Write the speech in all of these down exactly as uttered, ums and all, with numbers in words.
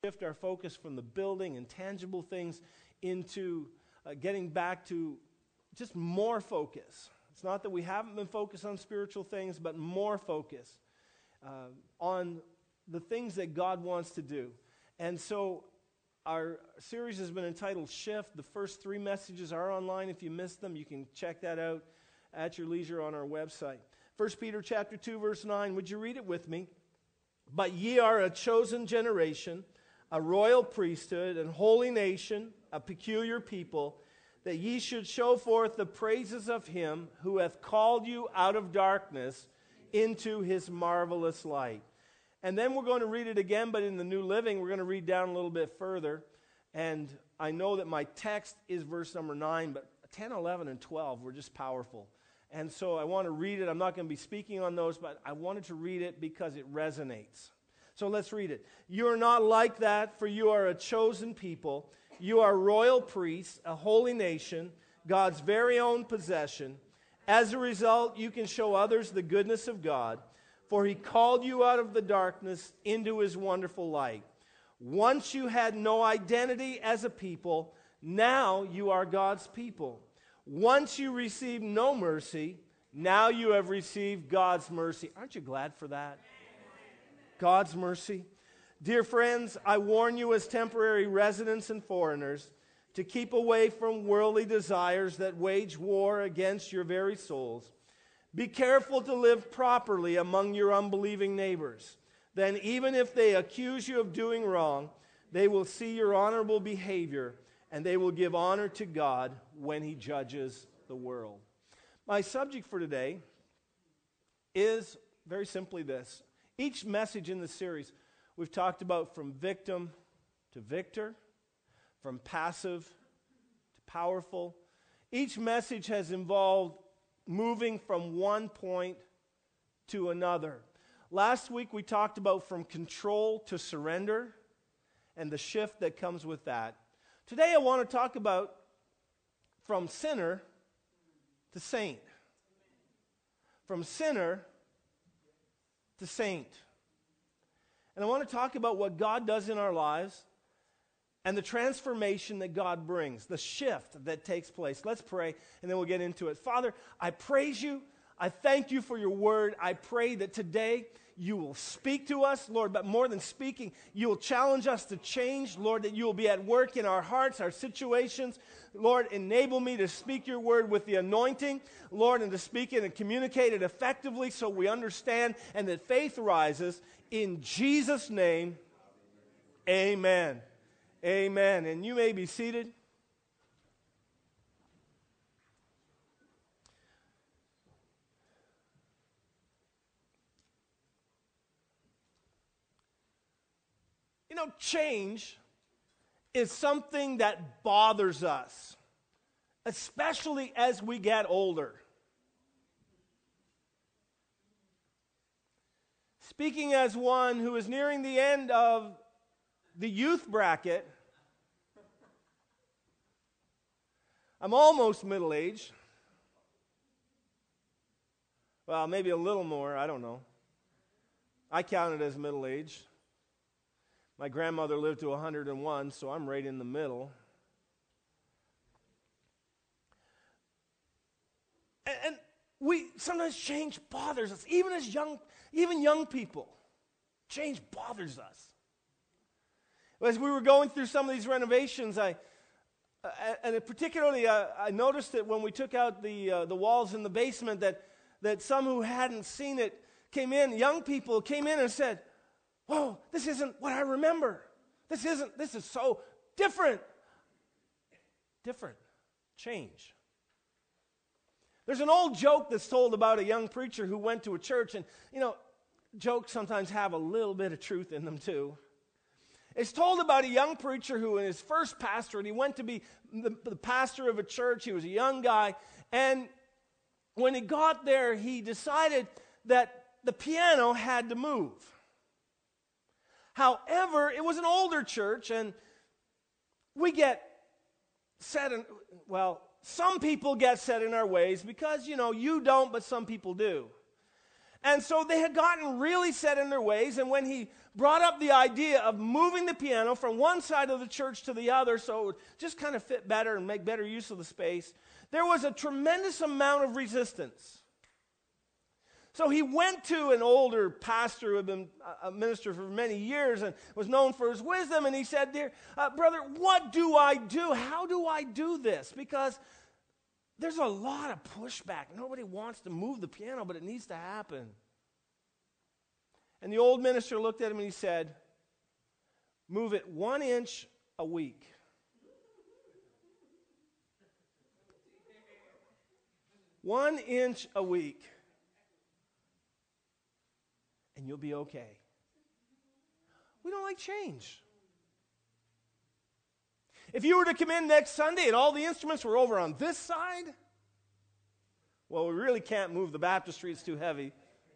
shift our focus from the building and tangible things into uh, getting back to just more focus. It's not that we haven't been focused on spiritual things, but more focus uh, on the things that God wants to do. And so our series has been entitled Shift. The first three messages are online. If you missed them, you can check that out at your leisure on our website. First Peter chapter two, verse nine. Would you read it with me? But ye are a chosen generation, a royal priesthood, and holy nation, a peculiar people, that ye should show forth the praises of him who hath called you out of darkness into his marvelous light. And then we're going to read it again, but in the New Living, we're going to read down a little bit further. And I know that my text is verse number nine, but ten, eleven, and twelve were just powerful. And so I want to read it. I'm not going to be speaking on those, but I wanted to read it because it resonates. So let's read it. You are not like that, for you are a chosen people. You are royal priests, a holy nation, God's very own possession. As a result, you can show others the goodness of God, for he called you out of the darkness into his wonderful light. Once you had no identity as a people, now you are God's people. Once you received no mercy, now you have received God's mercy. Aren't you glad for that? God's mercy. Dear friends, I warn you as temporary residents and foreigners to keep away from worldly desires that wage war against your very souls. Be careful to live properly among your unbelieving neighbors. Then even if they accuse you of doing wrong, they will see your honorable behavior and they will give honor to God when he judges the world. My subject for today is very simply this. Each message in the series, we've talked about from victim to victor, from passive to powerful. Each message has involved moving from one point to another. Last week we talked about from control to surrender and the shift that comes with that. Today I want to talk about from sinner to saint. From sinner to saint. And I want to talk about what God does in our lives and the transformation that God brings, the shift that takes place. Let's pray, and then we'll get into it. Father, I praise you. I thank you for your word. I pray that today you will speak to us, Lord, but more than speaking, you will challenge us to change, Lord, that you will be at work in our hearts, our situations. Lord, enable me to speak your word with the anointing, Lord, and to speak it and communicate it effectively so we understand and that faith rises. In Jesus' name, amen. Amen. And you may be seated. You know, change is something that bothers us, especially as we get older. Speaking as one who is nearing the end of the youth bracket, I'm almost middle-aged. Well, maybe a little more, I don't know. I count it as middle-aged. My grandmother lived to one hundred and one, so I'm right in the middle. And, and we sometimes change bothers us, even as young, even young people. Change bothers us. As we were going through some of these renovations, I, uh, and particularly uh, I noticed that when we took out the uh, the walls in the basement, that that some who hadn't seen it came in. Young people came in and said, "Whoa, this isn't what I remember. This isn't, this is so different." Different. Change. There's an old joke that's told about a young preacher who went to a church, and, you know, jokes sometimes have a little bit of truth in them too. It's told about a young preacher who, in his first pastorate, he went to be the, the pastor of a church. He was a young guy, and when he got there, he decided that the piano had to move. However, it was an older church, and we get set in, well, some people get set in our ways because, you know, you don't, but some people do. And so they had gotten really set in their ways, and when he brought up the idea of moving the piano from one side of the church to the other so it would just kind of fit better and make better use of the space, there was a tremendous amount of resistance. So he went to an older pastor who had been a minister for many years and was known for his wisdom, and he said, Dear uh, brother, what do I do? How do I do this? Because there's a lot of pushback. Nobody wants to move the piano, but it needs to happen. And the old minister looked at him and he said, move it one inch a week. One inch a week. And you'll be okay. We don't like change. If you were to come in next Sunday and all the instruments were over on this side, well, we really can't move the baptistry, it's too heavy.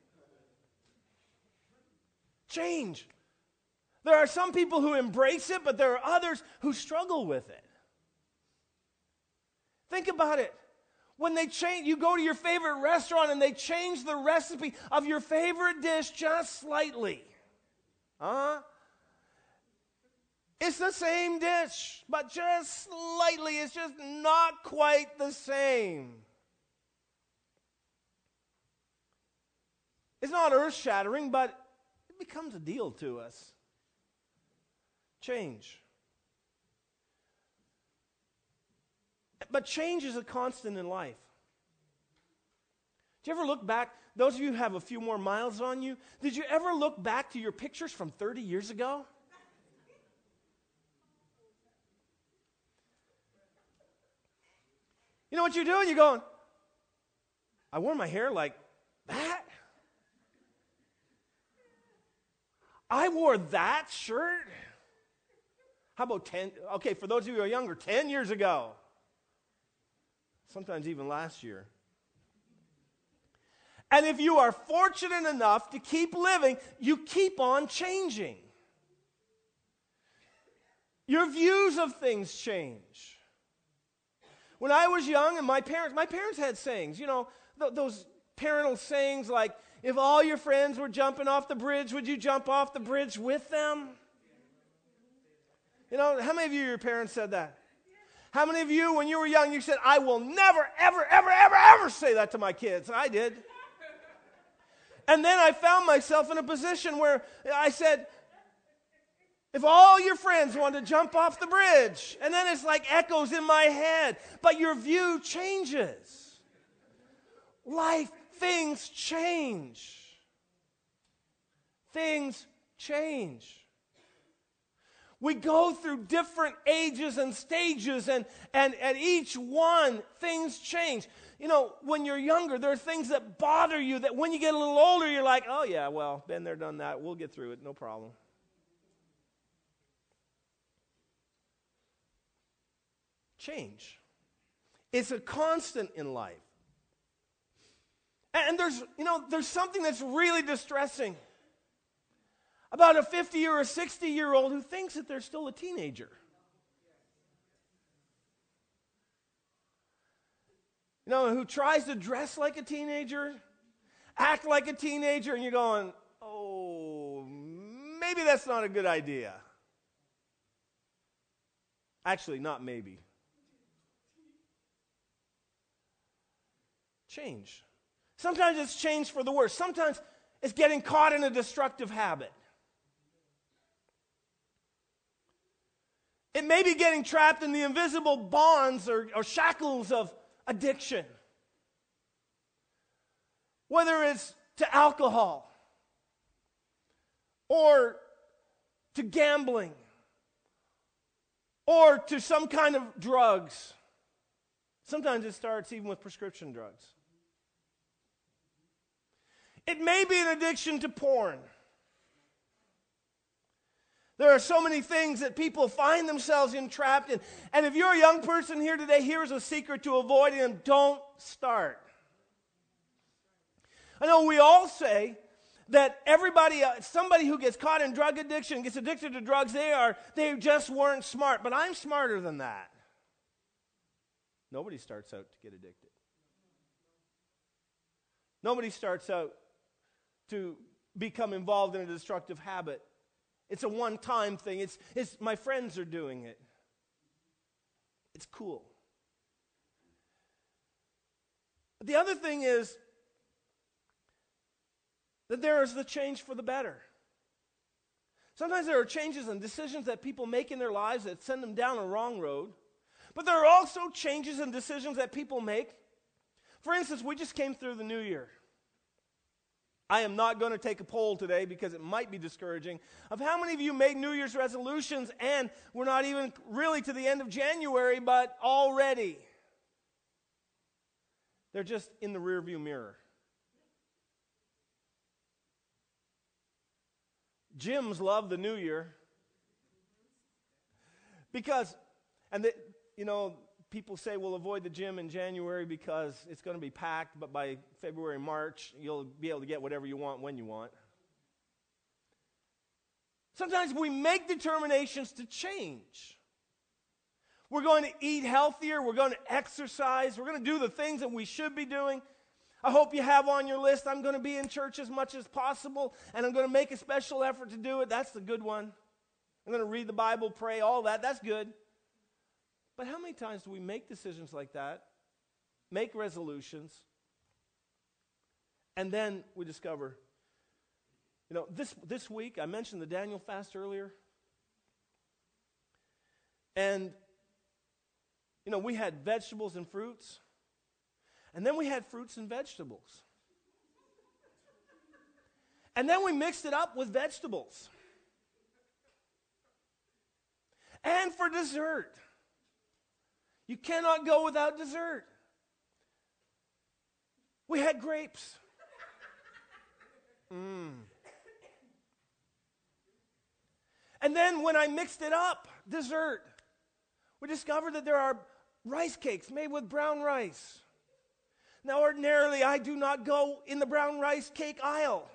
Change. There are some people who embrace it, but there are others who struggle with it. Think about it. When they change, you go to your favorite restaurant and they change the recipe of your favorite dish just slightly. Huh? It's the same dish, but just slightly. It's just not quite the same. It's not earth-shattering, but it becomes a deal to us. Change. But change is a constant in life. Did you ever look back? Those of you who have a few more miles on you, did you ever look back to your pictures from thirty years ago? You know what you're doing? You're going, I wore my hair like that? I wore that shirt? How about ten? Okay, for those of you who are younger, ten years ago. Sometimes even last year. And if you are fortunate enough to keep living, you keep on changing. Your views of things change. When I was young, and my parents, my parents had sayings, you know, th- those parental sayings like, if all your friends were jumping off the bridge, would you jump off the bridge with them? You know, how many of you, your parents said that? How many of you, when you were young, you said, I will never, ever, ever, ever, ever say that to my kids? And I did. And then I found myself in a position where I said, if all your friends want to jump off the bridge, and then it's like echoes in my head, but your view changes. Life, things change. Things change. We go through different ages and stages, and, and at each one, things change. You know, when you're younger, there are things that bother you that when you get a little older, you're like, oh yeah, well, been there, done that. We'll get through it, no problem. Change. It's a constant in life. And there's, you know, there's something that's really distressing about a fifty or a sixty-year-old who thinks that they're still a teenager. You know, who tries to dress like a teenager, act like a teenager, and you're going, oh, maybe that's not a good idea. Actually, not maybe. Change. Sometimes it's change for the worse. Sometimes it's getting caught in a destructive habit. It may be getting trapped in the invisible bonds or, or shackles of addiction. Whether it's to alcohol or to gambling or to some kind of drugs. Sometimes it starts even with prescription drugs. It may be an addiction to porn. There are so many things that people find themselves entrapped in. And if you're a young person here today, here's a secret to avoiding them. Don't start. I know we all say that everybody, uh, somebody who gets caught in drug addiction, gets addicted to drugs, they are, they just weren't smart. But I'm smarter than that. Nobody starts out to get addicted. Nobody starts out to become involved in a destructive habit. It's a one-time thing. It's, it's my friends are doing it. It's cool. But the other thing is that there is the change for the better. Sometimes there are changes and decisions that people make in their lives that send them down a wrong road. But there are also changes and decisions that people make. For instance, we just came through the new year. I am not going to take a poll today because it might be discouraging of how many of you made New Year's resolutions and we're not even really to the end of January, but already they're just in the rearview mirror. Gyms love the new year because, and they, you know, people say we'll avoid the gym in January because it's going to be packed, but by February, March, you'll be able to get whatever you want when you want. Sometimes we make determinations to change. We're going to eat healthier. We're going to exercise. We're going to do the things that we should be doing. I hope you have on your list, I'm going to be in church as much as possible, and I'm going to make a special effort to do it. That's the good one. I'm going to read the Bible, pray, all that. That's good. But how many times do we make decisions like that, make resolutions, and then we discover, you know, this, this week, I mentioned the Daniel fast earlier, and, you know, we had vegetables and fruits. And then we had fruits and vegetables. And then we mixed it up with vegetables. And for dessert. You cannot go without dessert. We had grapes. Mm. And then when I mixed it up, dessert, we discovered that there are rice cakes made with brown rice. Now, ordinarily, I do not go in the brown rice cake aisle.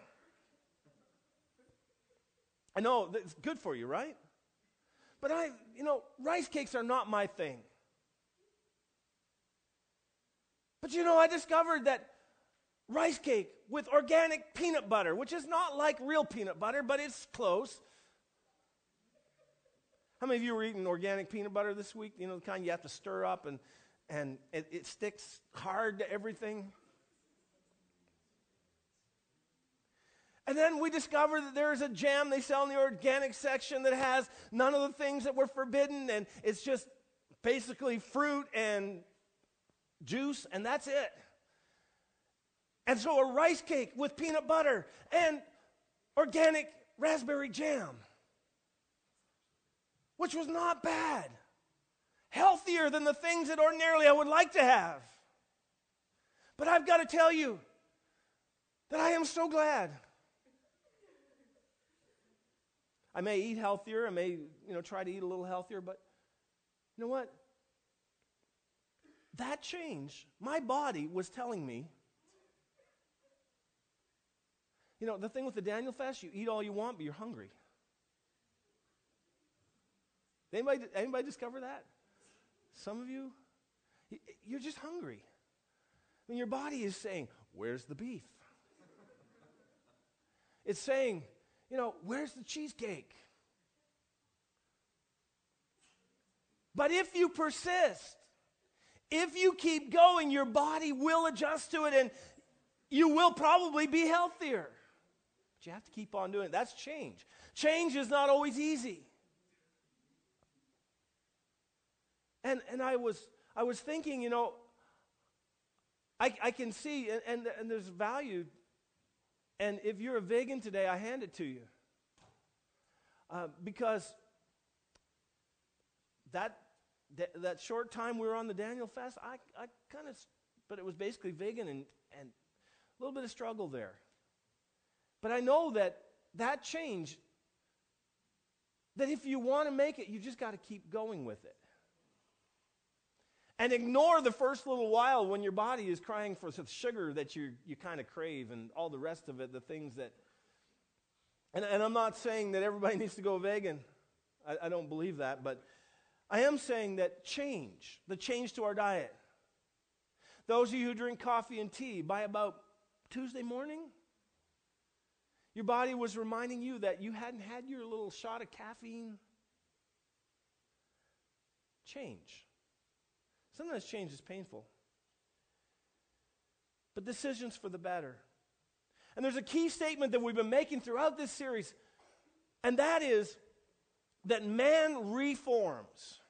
I know, it's good for you, right? But I, you know, rice cakes are not my thing. But you know, I discovered that rice cake with organic peanut butter, which is not like real peanut butter, but it's close. How many of you were eating organic peanut butter this week? You know, the kind you have to stir up and And it, it sticks hard to everything. And then we discover that there's a jam they sell in the organic section that has none of the things that were forbidden, and it's just basically fruit and juice, and that's it. And so a rice cake with peanut butter and organic raspberry jam, which was not bad. Healthier than the things that ordinarily I would like to have. But I've got to tell you that I am so glad. I may eat healthier, I may, you know, try to eat a little healthier, but you know what? That change, my body was telling me, you know, the thing with the Daniel fast, you eat all you want, but you're hungry. Anybody, anybody discover that? Some of you, you're just hungry. I mean, your body is saying, where's the beef? It's saying, you know, where's the cheesecake? But if you persist, if you keep going, your body will adjust to it and you will probably be healthier. But you have to keep on doing it. That's change. Change is not always easy. And and I was I was thinking, you know, I I can see and, and and there's value. And if you're a vegan today, I hand it to you. Uh, because that, that that short time we were on the Daniel fast, I I kind of, but it was basically vegan and and a little bit of struggle there. But I know that that change, that if you want to make it, you just got to keep going with it. And ignore the first little while when your body is crying for some sugar that you you kind of crave and all the rest of it, the things that... And, and I'm not saying that everybody needs to go vegan. I, I don't believe that. But I am saying that change, the change to our diet. Those of you who drink coffee and tea, by about Tuesday morning, Your body was reminding you that you hadn't had your little shot of caffeine. Change. Sometimes change is painful. But decisions for the better. And there's a key statement that we've been making throughout this series, and that is that man reforms.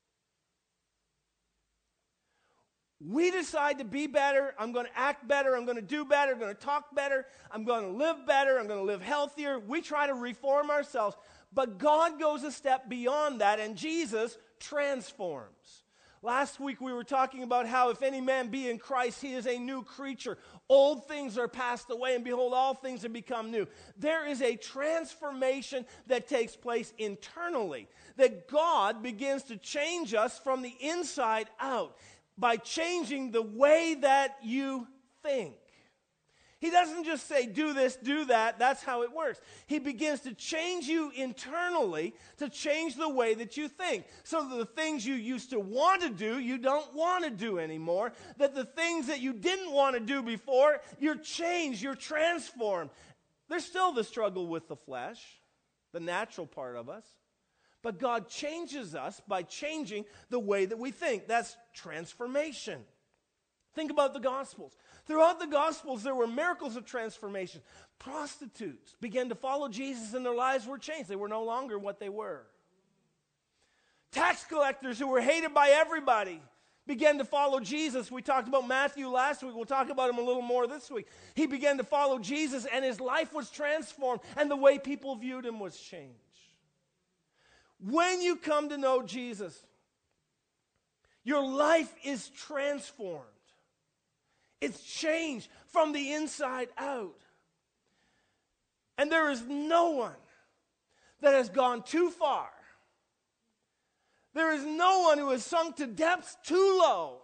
We decide to be better. I'm going to act better. I'm going to do better. I'm going to talk better. I'm going to live better. I'm going to live healthier. We try to reform ourselves. But God goes a step beyond that, and Jesus transforms. Last week we were talking about how if any man be in Christ, he is a new creature. Old things are passed away, and behold, all things have become new. There is a transformation that takes place internally, that God begins to change us from the inside out by changing the way that you think. He doesn't just say, do this, do that. That's how it works. He begins to change you internally to change the way that you think. So that the things you used to want to do, you don't want to do anymore. That the things that you didn't want to do before, you're changed, you're transformed. There's still the struggle with the flesh, the natural part of us. But God changes us by changing the way that we think. That's transformation. Think about the Gospels. Throughout the Gospels, there were miracles of transformation. Prostitutes began to follow Jesus and their lives were changed. They were no longer what they were. Tax collectors who were hated by everybody began to follow Jesus. We talked about Matthew last week. We'll talk about him a little more this week. He began to follow Jesus and his life was transformed and the way people viewed him was changed. When you come to know Jesus, your life is transformed. It's changed from the inside out. And there is no one that has gone too far. There is no one who has sunk to depths too low.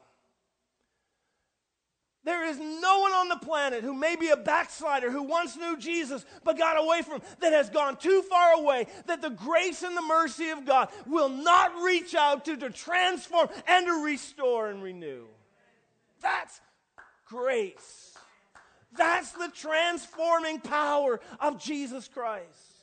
There is no one on the planet who may be a backslider who once knew Jesus but got away from him, that has gone too far away, that the grace and the mercy of God will not reach out to to transform and to restore and renew. That's grace. That's the transforming power of Jesus Christ.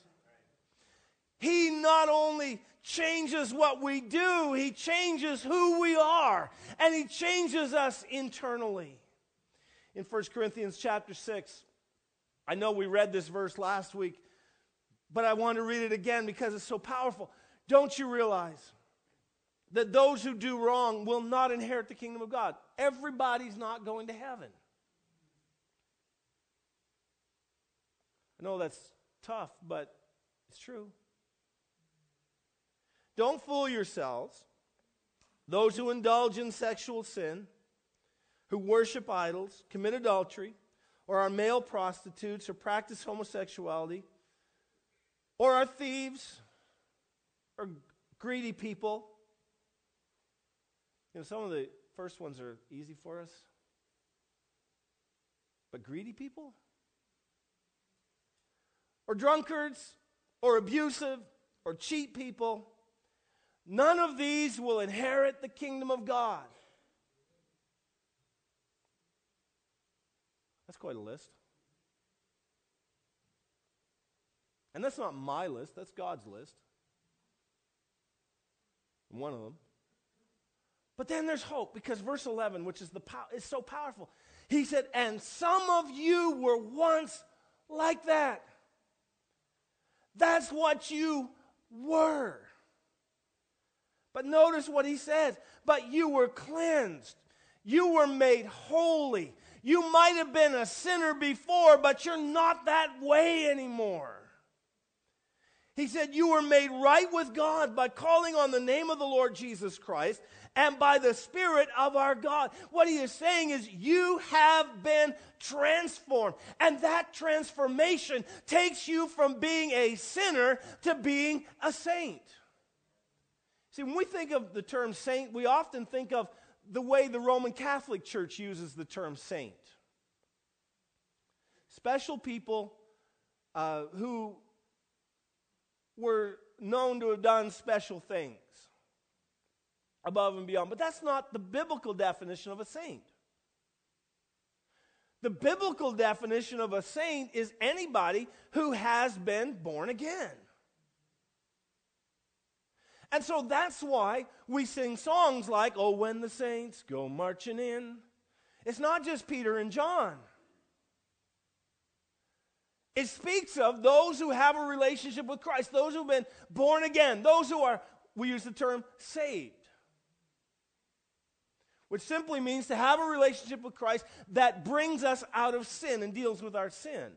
He not only changes what we do, he changes who we are, and he changes us internally. In First Corinthians chapter six, I know we read this verse last week, but I want to read it again because it's so powerful. Don't you realize that those who do wrong will not inherit the kingdom of God? Everybody's not going to heaven. I know that's tough, but it's true. Don't fool yourselves. Those who indulge in sexual sin, who worship idols, commit adultery, or are male prostitutes, or practice homosexuality, or are thieves, or greedy people. You know, some of the first ones are easy for us. But greedy people? Or drunkards, or abusive, or cheat people, none of these will inherit the kingdom of God. That's quite a list. And that's not my list, that's God's list. One of them. But then there's hope, because verse eleven, which is the pow- is so powerful. He said, and some of you were once like that. That's what you were. But notice what he says. But you were cleansed. You were made holy. You might have been a sinner before, but you're not that way anymore. He said you were made right with God by calling on the name of the Lord Jesus Christ and by the Spirit of our God. What he is saying is you have been transformed. And that transformation takes you from being a sinner to being a saint. See, when we think of the term saint, we often think of the way the Roman Catholic Church uses the term saint. Special people uh, who were known to have done special things above and beyond. But that's not the biblical definition of a saint. The biblical definition of a saint is anybody who has been born again. And so that's why we sing songs like, "Oh, when the saints go marching in." It's not just Peter and John. It speaks of those who have a relationship with Christ, those who have been born again, those who are, we use the term, saved. Which simply means to have a relationship with Christ that brings us out of sin and deals with our sin.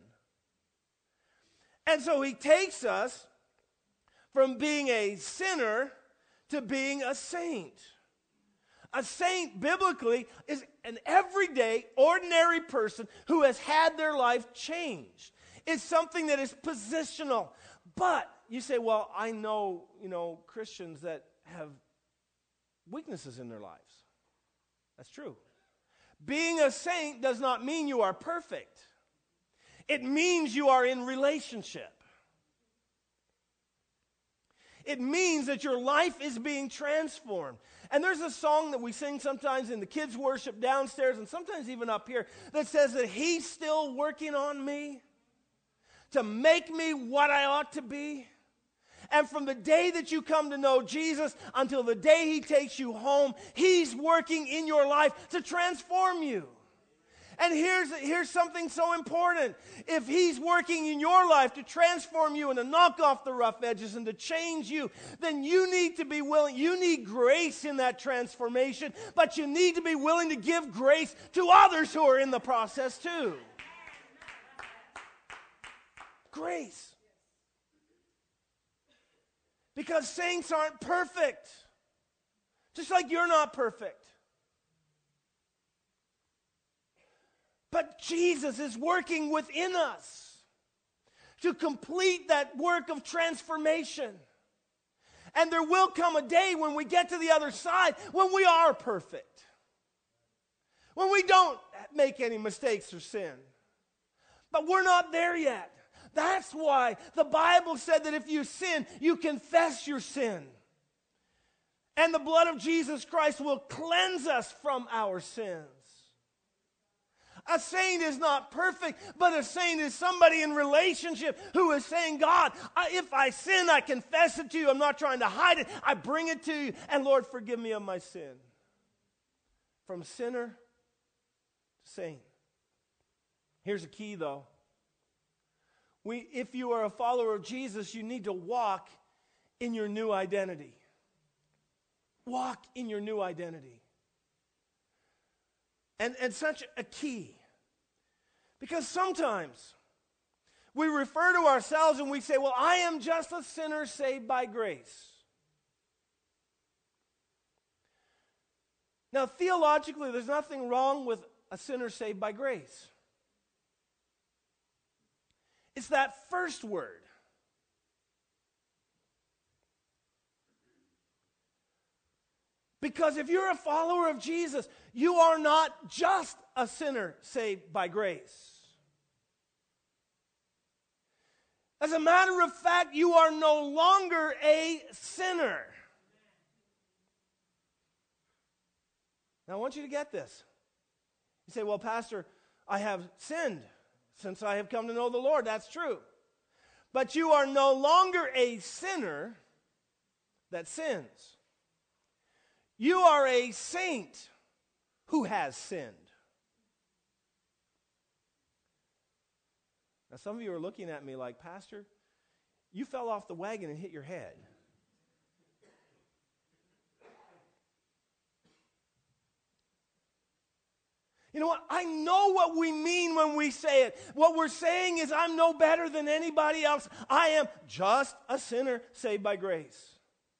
And so he takes us from being a sinner to being a saint. A saint, biblically, is an everyday, ordinary person who has had their life changed. It's something that is positional. But you say, well, I know, you know, Christians that have weaknesses in their lives. That's true. Being a saint does not mean you are perfect. It means you are in relationship. It means that your life is being transformed. And there's a song that we sing sometimes in the kids' worship downstairs and sometimes even up here that says that he's still working on me to make me what I ought to be. And from the day that you come to know Jesus until the day he takes you home, he's working in your life to transform you. And here's, here's something so important. If he's working in your life to transform you and to knock off the rough edges and to change you, then you need to be willing. You need grace in that transformation, but you need to be willing to give grace to others who are in the process too. Grace. Because saints aren't perfect. Just like you're not perfect. But Jesus is working within us to complete that work of transformation. And there will come a day when we get to the other side when we are perfect. When we don't make any mistakes or sin. But we're not there yet. That's why the Bible said that if you sin, you confess your sin. And the blood of Jesus Christ will cleanse us from our sins. A saint is not perfect, but a saint is somebody in relationship who is saying, God, I, if I sin, I confess it to you. I'm not trying to hide it. I bring it to you. And Lord, forgive me of my sin. From sinner to saint. Here's a key, though. We, if you are a follower of Jesus, you need to walk in your new identity. Walk in your new identity. And, and such a key. Because sometimes we refer to ourselves and we say, well, I am just a sinner saved by grace. Now, theologically, there's nothing wrong with a sinner saved by grace. It's that first word. Because if you're a follower of Jesus, you are not just a sinner saved by grace. As a matter of fact, you are no longer a sinner. Now, I want you to get this. You say, well, Pastor, I have sinned since I have come to know the Lord. That's true. But you are no longer a sinner that sins. You are a saint who has sinned. Now, some of you are looking at me like, Pastor, you fell off the wagon and hit your head. You know what? I know what we mean when we say it. What we're saying is I'm no better than anybody else. I am just a sinner saved by grace.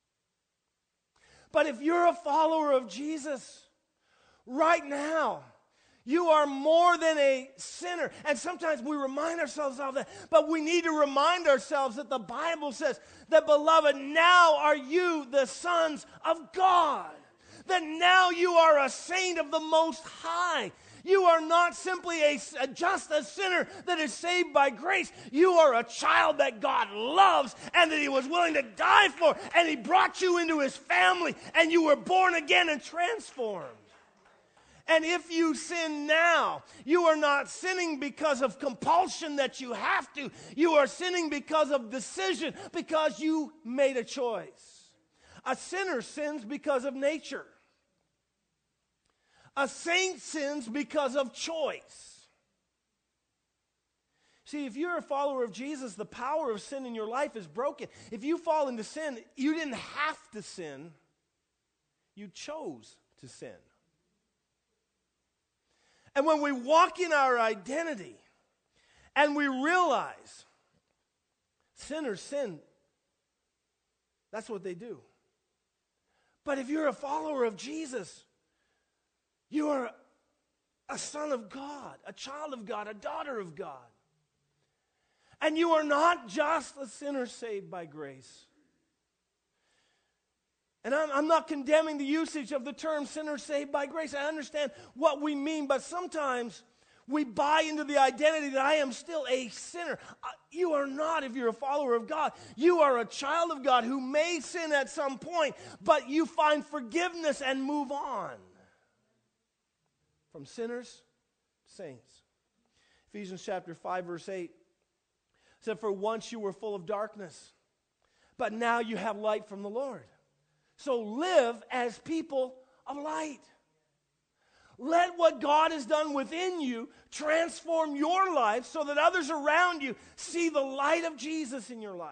But if you're a follower of Jesus, right now, you are more than a sinner. And sometimes we remind ourselves of that. But we need to remind ourselves that the Bible says that, beloved, now are you the sons of God. That now you are a saint of the Most High. You are not simply a, a, just a sinner that is saved by grace. You are a child that God loves and that he was willing to die for. And he brought you into his family and you were born again and transformed. And if you sin now, you are not sinning because of compulsion that you have to. You are sinning because of decision, because you made a choice. A sinner sins because of nature. A saint sins because of choice. See, if you're a follower of Jesus, the power of sin in your life is broken. If you fall into sin, you didn't have to sin. You chose to sin. And when we walk in our identity and we realize sinners sin, that's what they do. But if you're a follower of Jesus, you are a son of God, a child of God, a daughter of God. And you are not just a sinner saved by grace. And I'm, I'm not condemning the usage of the term sinner saved by grace. I understand what we mean, but sometimes we buy into the identity that I am still a sinner. Uh, you are not if you're a follower of God. You are a child of God who may sin at some point, but you find forgiveness and move on. From sinners to saints. Ephesians chapter five, verse eight said, "For once you were full of darkness, but now you have light from the Lord. So live as people of light." Let what God has done within you transform your life so that others around you see the light of Jesus in your life.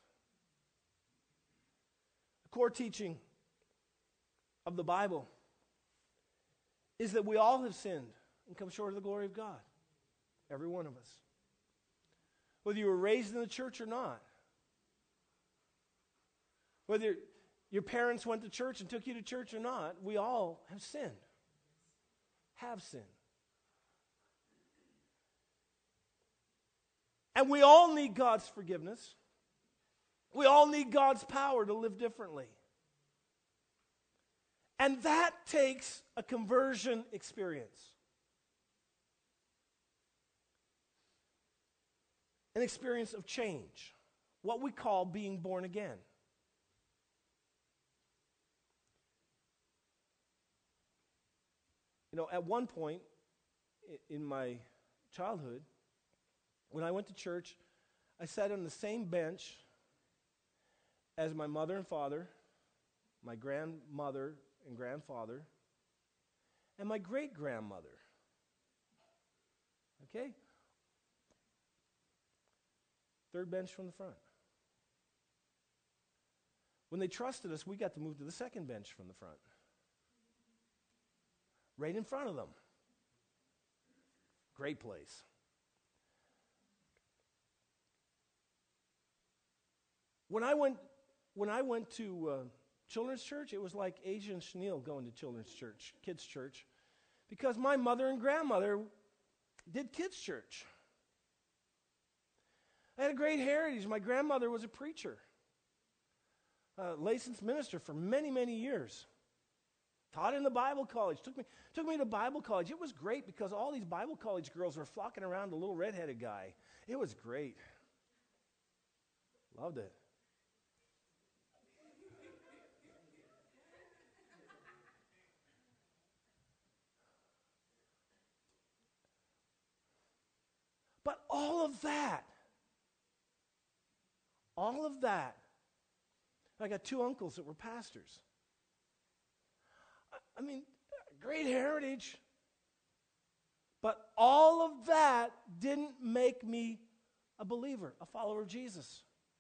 The core teaching of the Bible is that we all have sinned and come short of the glory of God. Every one of us. Whether you were raised in the church or not. Whether your parents went to church and took you to church or not, we all have sinned. Have sinned. And we all need God's forgiveness. We all need God's power to live differently. And that takes a conversion experience. An experience of change. What we call being born again. You know, at one point in my childhood, when I went to church, I sat on the same bench as my mother and father, my grandmother and grandfather, and my great-grandmother. Okay? Third bench from the front. When they trusted us, we got to move to the second bench from the front. Right in front of them. Great place. When I went, when I went to uh, children's church, it was like Asia and Chenille going to children's church, kids' church, because my mother and grandmother did kids' church. I had a great heritage. My grandmother was a preacher, a licensed minister for many, many years. Taught in the Bible college. Took me, took me to Bible college. It was great because all these Bible college girls were flocking around the little redheaded guy. It was great. Loved it. But all of that, all of that, I got two uncles that were pastors. I mean, great heritage. But all of that didn't make me a believer, a follower of Jesus.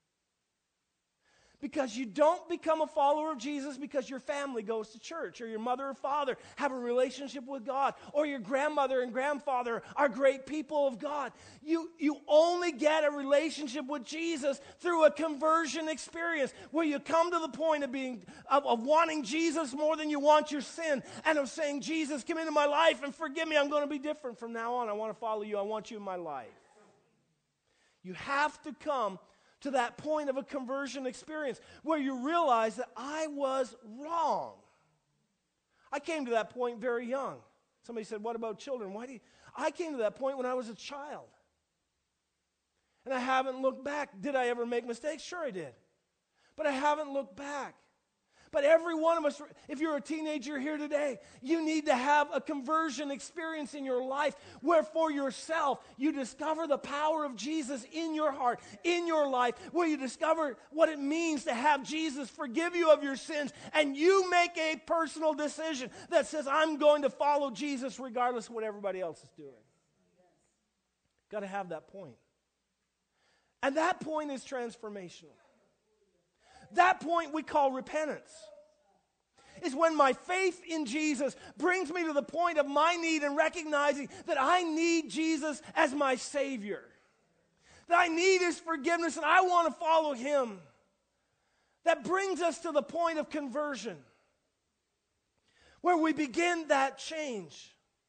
Because you don't become a follower of Jesus because your family goes to church, or your mother or father have a relationship with God, or your grandmother and grandfather are great people of God. You, you only get a relationship with Jesus through a conversion experience where you come to the point of being of, of wanting Jesus more than you want your sin, and of saying, Jesus, come into my life and forgive me. I'm going to be different from now on. I want to follow you. I want you in my life. You have to come to that point of a conversion experience where you realize that I was wrong. I came to that point very young. Somebody said, what about children? Why do you? I came to that point when I was a child. And I haven't looked back. Did I ever make mistakes? Sure I did. But I haven't looked back. But every one of us, if you're a teenager here today, you need to have a conversion experience in your life where for yourself you discover the power of Jesus in your heart, in your life, where you discover what it means to have Jesus forgive you of your sins, and you make a personal decision that says, I'm going to follow Jesus regardless of what everybody else is doing. Got to have that point. And that point is transformational. That point we call repentance. Is when my faith in Jesus brings me to the point of my need and recognizing that I need Jesus as my Savior. That I need His forgiveness and I want to follow Him. That brings us to the point of conversion, where we begin that change.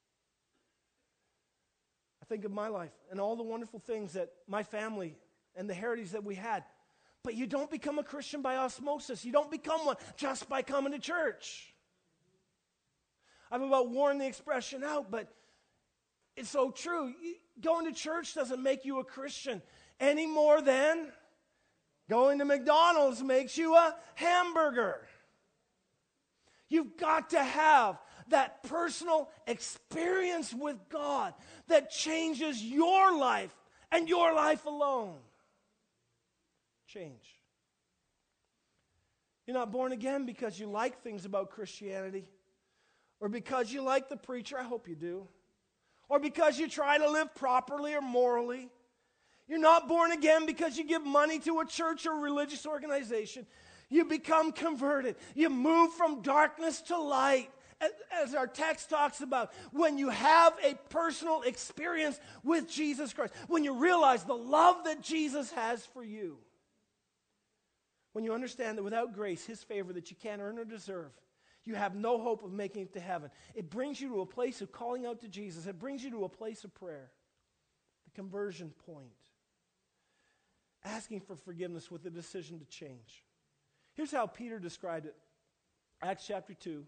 I think of my life and all the wonderful things that my family and the heritage that we had. But you don't become a Christian by osmosis. You don't become one just by coming to church. I've about worn the expression out, but it's so true. Going to church doesn't make you a Christian any more than going to McDonald's makes you a hamburger. You've got to have that personal experience with God that changes your life and your life alone. Change. You're not born again because you like things about Christianity, or because you like the preacher, I hope you do, or because you try to live properly or morally. You're not born again because you give money to a church or religious organization. You become converted. You move from darkness to light. As our text talks about, when you have a personal experience with Jesus Christ, when you realize the love that Jesus has for you, when you understand that without grace, His favor that you can't earn or deserve, you have no hope of making it to heaven. It brings you to a place of calling out to Jesus. It brings you to a place of prayer, the conversion point, asking for forgiveness with a decision to change. Here's how Peter described it. Acts chapter two.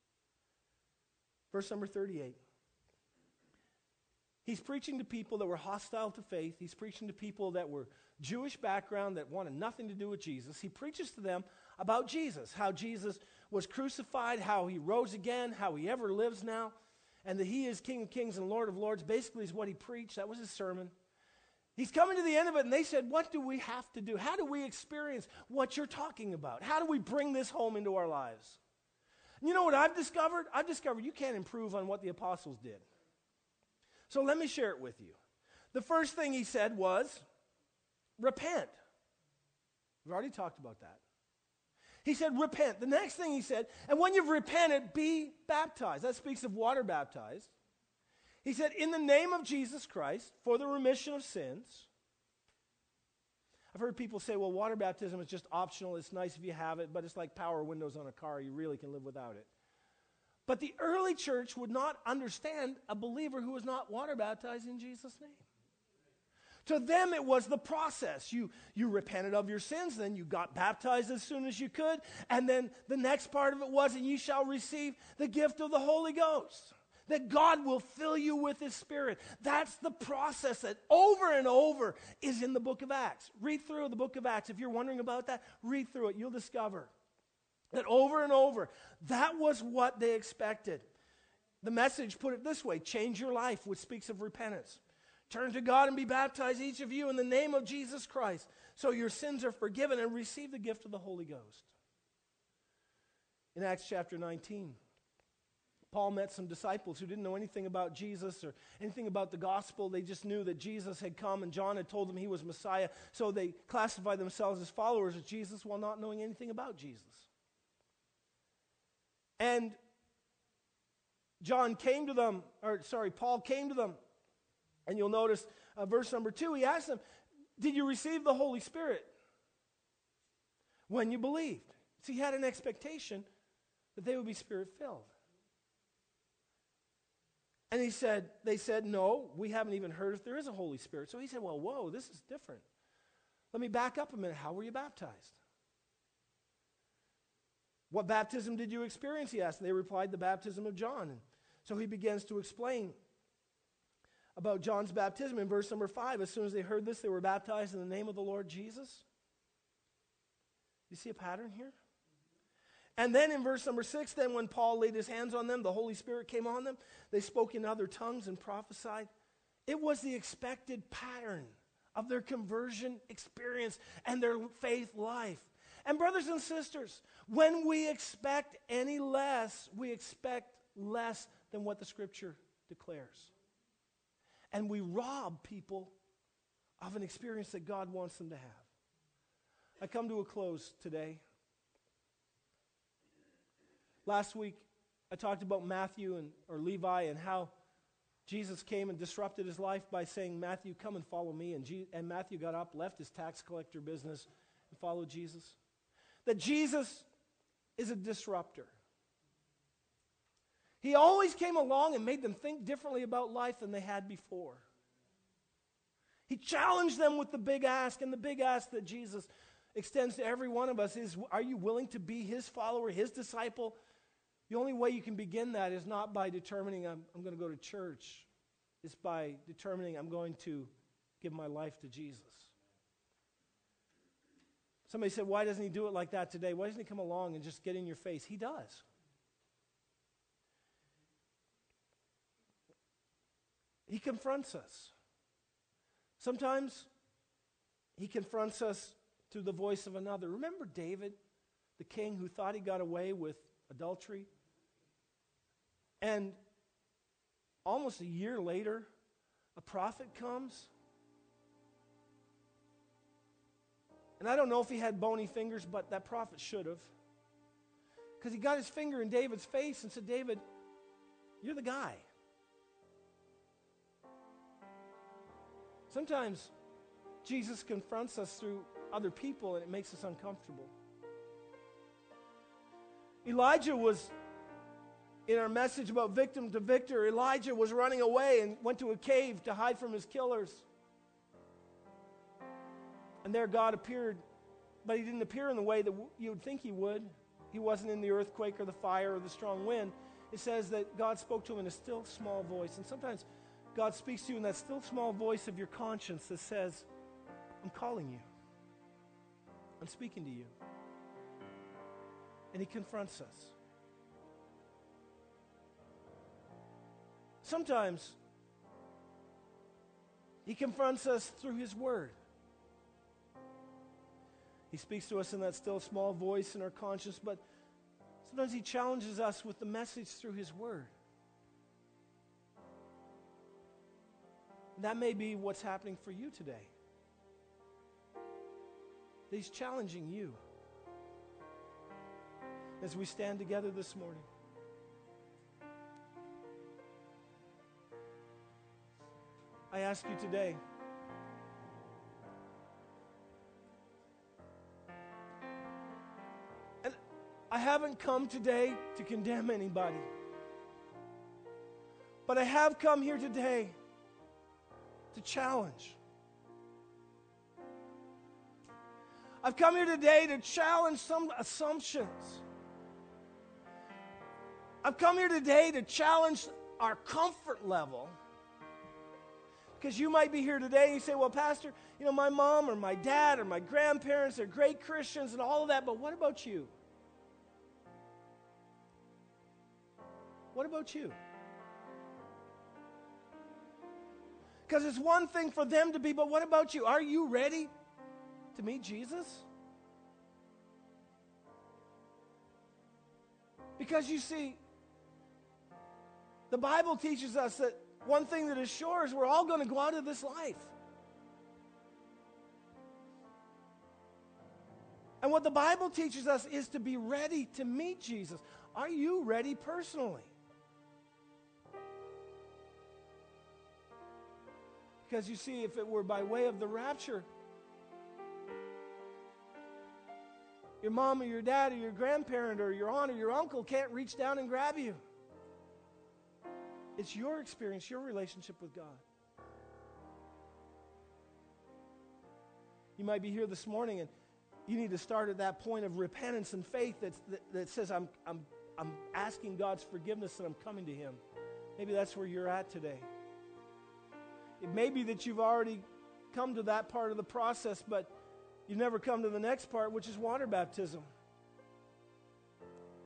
Verse number thirty-eight. He's preaching to people that were hostile to faith. He's preaching to people that were Jewish background that wanted nothing to do with Jesus. He preaches to them about Jesus, how Jesus was crucified, how He rose again, how He ever lives now, and that He is King of Kings and Lord of Lords. Basically is what He preached. That was His sermon. He's coming to the end of it, and they said, what do we have to do? How do we experience what you're talking about? How do we bring this home into our lives? You know what I've discovered? I've discovered you can't improve on what the apostles did. So let me share it with you. The first thing he said was, repent. We've already talked about that. He said, repent. The next thing he said, and when you've repented, be baptized. That speaks of water baptized. He said, in the name of Jesus Christ, for the remission of sins. I've heard people say, well, water baptism is just optional. It's nice if you have it, but it's like power windows on a car. You really can live without it. But the early church would not understand a believer who was not water baptized in Jesus' name. To them, it was the process. You, you repented of your sins, then you got baptized as soon as you could, and then the next part of it was, and you shall receive the gift of the Holy Ghost. That God will fill you with His Spirit. That's the process that over and over is in the book of Acts. Read through the book of Acts. If you're wondering about that, read through it. You'll discover that over and over, that was what they expected. The Message put it this way, change your life, which speaks of repentance. Turn to God and be baptized, each of you, in the name of Jesus Christ, so your sins are forgiven, and receive the gift of the Holy Ghost. In Acts chapter nineteen, Paul met some disciples who didn't know anything about Jesus or anything about the gospel. They just knew that Jesus had come and John had told them He was Messiah. So they classified themselves as followers of Jesus while not knowing anything about Jesus. And John came to them, or sorry, Paul came to them. And you'll notice uh, verse number two, he asked them, did you receive the Holy Spirit when you believed? See, he had an expectation that they would be Spirit-filled. And he said, they said, no, we haven't even heard if there is a Holy Spirit. So he said, well, whoa, this is different. Let me back up a minute. How were you baptized? What baptism did you experience, he asked. And they replied, the baptism of John. And so he begins to explain about John's baptism in verse number five. As soon as they heard this, they were baptized in the name of the Lord Jesus. You see a pattern here? And then in verse number six, then when Paul laid his hands on them, the Holy Spirit came on them. They spoke in other tongues and prophesied. It was the expected pattern of their conversion experience and their faith life. And brothers and sisters, when we expect any less, we expect less than what the Scripture declares. And we rob people of an experience that God wants them to have. I come to a close today. Last week, I talked about Matthew and or Levi and how Jesus came and disrupted his life by saying, Matthew, come and follow me. And, Je- and Matthew got up, left his tax collector business, and followed Jesus. That Jesus is a disruptor. He always came along and made them think differently about life than they had before. He challenged them with the big ask, and the big ask that Jesus extends to every one of us is, are you willing to be his follower, his disciple? The only way you can begin that is not by determining I'm, I'm going to go to church. It's by determining I'm going to give my life to Jesus. Somebody said, why doesn't he do it like that today? Why doesn't he come along and just get in your face? He does. He confronts us. Sometimes he confronts us through the voice of another. Remember David, the king who thought he got away with adultery? And almost a year later, a prophet comes. And I don't know if he had bony fingers, but that prophet should have. Because he got his finger in David's face and said, David, you're the guy. Sometimes Jesus confronts us through other people and it makes us uncomfortable. Elijah was, in our message about victim to victor, Elijah was running away and went to a cave to hide from his killers. And there God appeared, but he didn't appear in the way that you would think he would. He wasn't in the earthquake or the fire or the strong wind. It says that God spoke to him in a still small voice. And sometimes God speaks to you in that still small voice of your conscience that says, I'm calling you. I'm speaking to you. And he confronts us. Sometimes he confronts us through his word. He speaks to us in that still small voice in our conscience, but sometimes he challenges us with the message through his word. That may be what's happening for you today. He's challenging you. As we stand together this morning, I ask you today, and I haven't come today to condemn anybody, but I have come here today to challenge. I've come here today to challenge some assumptions. I've come here today to challenge our comfort level. Because you might be here today and you say, well, Pastor, you know, my mom or my dad or my grandparents are great Christians and all of that, but what about you? What about you? Because it's one thing for them to be, but what about you? Are you ready to meet Jesus? Because you see, the Bible teaches us that one thing that is sure is we're all going to go out of this life. And what the Bible teaches us is to be ready to meet Jesus. Are you ready personally? Because you see, if it were by way of the rapture, your mom or your dad or your grandparent or your aunt or your uncle can't reach down and grab you. It's your experience, your relationship with God. You might be here this morning and you need to start at that point of repentance and faith that's, that, that says, I'm, I'm, I'm asking God's forgiveness and I'm coming to Him. Maybe that's where you're at today. It may be that you've already come to that part of the process, but you've never come to the next part, which is water baptism.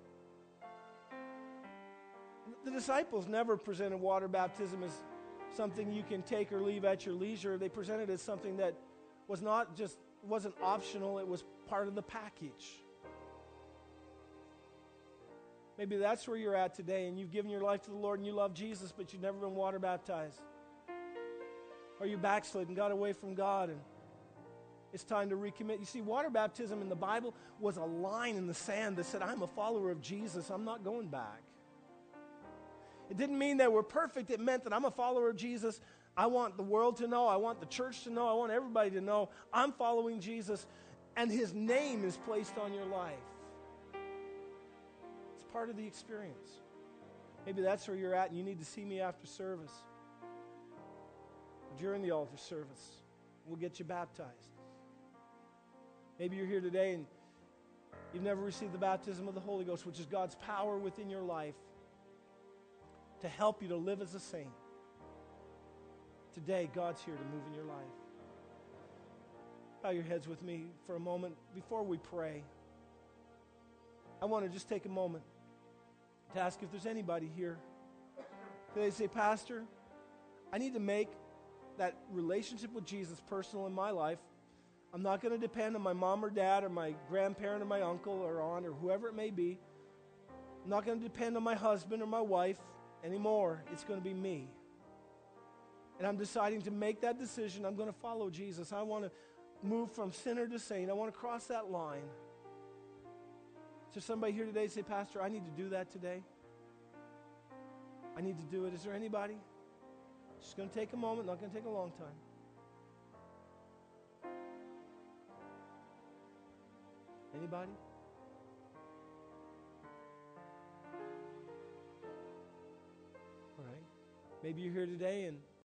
The disciples never presented water baptism as something you can take or leave at your leisure. They presented it as something that was not just, wasn't optional, it was part of the package. Maybe that's where you're at today, and you've given your life to the Lord and you love Jesus, but you've never been water baptized. Or you backslid and got away from God, and it's time to recommit. You see, water baptism in the Bible was a line in the sand that said, I'm a follower of Jesus, I'm not going back. It didn't mean that we're perfect. It meant that I'm a follower of Jesus. I want the world to know. I want the church to know. I want everybody to know I'm following Jesus, and his name is placed on your life. It's part of the experience. Maybe that's where you're at, and you need to see me after service. During the altar service, we'll get you baptized. Maybe you're here today and you've never received the baptism of the Holy Ghost, which is God's power within your life to help you to live as a saint. Today, God's here to move in your life. Bow your heads with me for a moment. Before we pray, I want to just take a moment to ask if there's anybody here. They say, Pastor, I need to make that relationship with Jesus personal in my life. I'm not going to depend on my mom or dad or my grandparent or my uncle or aunt or whoever it may be. I'm not going to depend on my husband or my wife anymore. It's going to be me. And I'm deciding to make that decision. I'm going to follow Jesus. I want to move from sinner to saint. I want to cross that line. Is there somebody here today say, Pastor, I need to do that today? I need to do it. Is there anybody? Just going to take a moment. Not going to take a long time. Anybody? All right. Maybe you're here today and